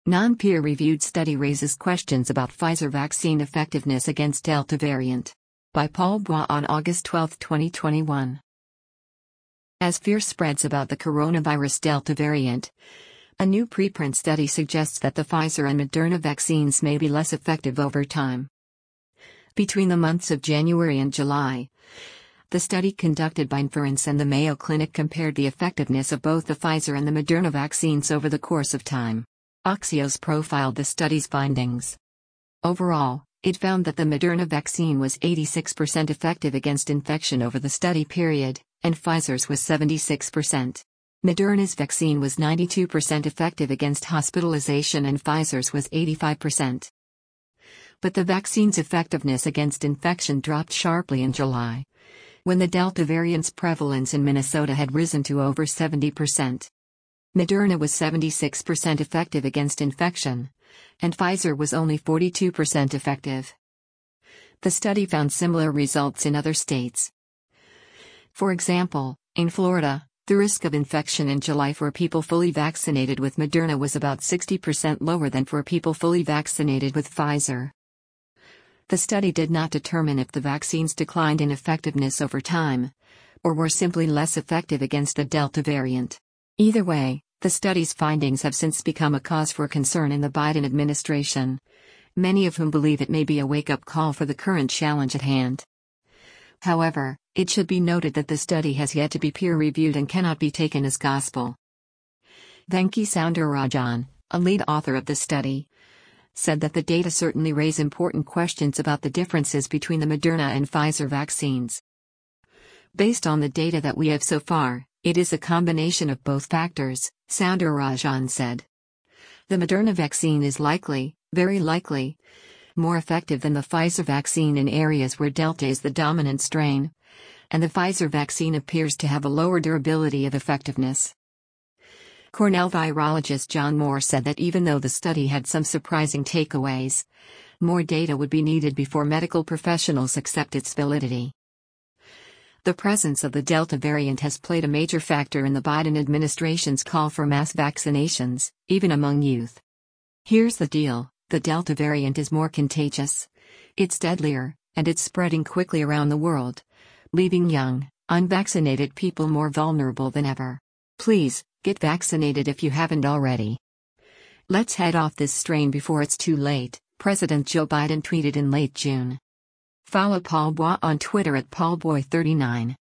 Non-peer-reviewed study raises questions about Pfizer vaccine effectiveness against Delta variant. By Paul Bois on August 12, 2021. As fear spreads about the coronavirus Delta variant, a new preprint study suggests that the Pfizer and Moderna vaccines may be less effective over time. Between the months of January and July, the study conducted by Inference and the Mayo Clinic compared the effectiveness of both the Pfizer and the Moderna vaccines over the course of time. Axios profiled the study's findings. Overall, it found that the Moderna vaccine was 86% effective against infection over the study period, and Pfizer's was 76%. Moderna's vaccine was 92% effective against hospitalization and Pfizer's was 85%. But the vaccine's effectiveness against infection dropped sharply in July, when the Delta variant's prevalence in Minnesota had risen to over 70%. Moderna was 76% effective against infection, and Pfizer was only 42% effective. The study found similar results in other states. For example, in Florida, the risk of infection in July for people fully vaccinated with Moderna was about 60% lower than for people fully vaccinated with Pfizer. The study did not determine if the vaccines declined in effectiveness over time, or were simply less effective against the Delta variant. Either way, the study's findings have since become a cause for concern in the Biden administration, many of whom believe it may be a wake-up call for the current challenge at hand. However, it should be noted that the study has yet to be peer-reviewed and cannot be taken as gospel. Venki Soundararajan, a lead author of the study, said that the data certainly raise important questions about the differences between the Moderna and Pfizer vaccines. Based on the data that we have so far, it is a combination of both factors, Soundararajan said. The Moderna vaccine is likely, very likely, more effective than the Pfizer vaccine in areas where Delta is the dominant strain, and the Pfizer vaccine appears to have a lower durability of effectiveness. Cornell virologist John Moore said that even though the study had some surprising takeaways, more data would be needed before medical professionals accept its validity. The presence of the Delta variant has played a major factor in the Biden administration's call for mass vaccinations, even among youth. Here's the deal: the Delta variant is more contagious, it's deadlier, and it's spreading quickly around the world, leaving young, unvaccinated people more vulnerable than ever. Please, get vaccinated if you haven't already. Let's head off this strain before it's too late, President Joe Biden tweeted in late June. Follow Paul Bois on Twitter at PaulBoy39.